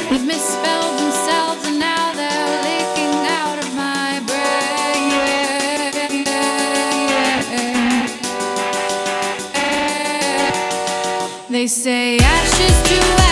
They've misspelled themselves and now they're leaking out of my brain. They say ashes to